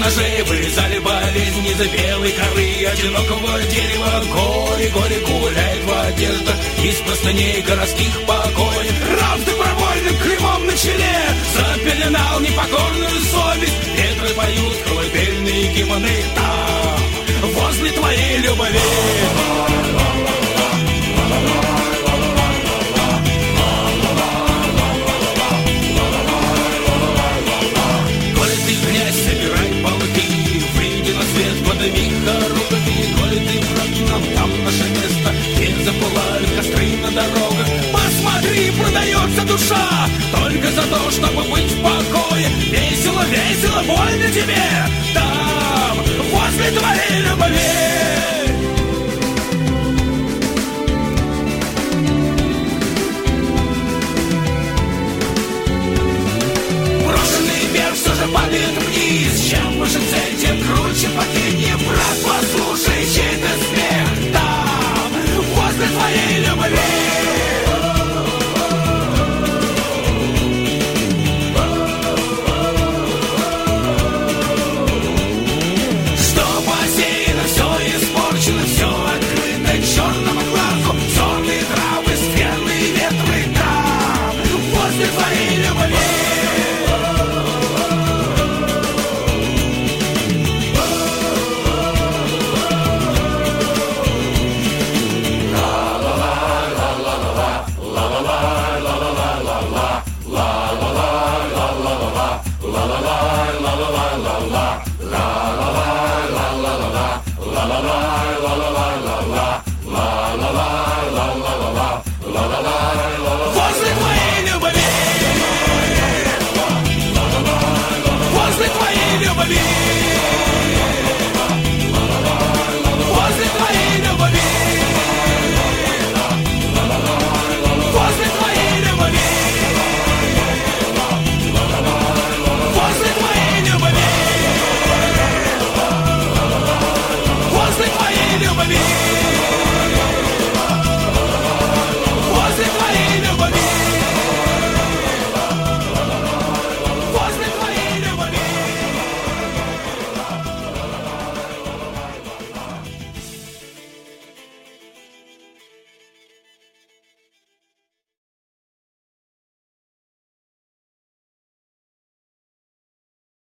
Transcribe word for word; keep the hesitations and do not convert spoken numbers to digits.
ножей вырезали болезнь из-за белой коры одинокого дерева. Горе, горе гуляет в одеждах из простыней городских покоев. Раб с добровольным клеймом на челе запеленал непокорную совесть. Ветры поют колыбельные гимны там, возле твоей любви. Подними хоругви, коли ты враг нам, там наше место, где запылают костры на дорогах. Посмотри, продается душа, только за то, чтобы быть в покое. Весело, весело, больно тебе, там, возле твоей любви.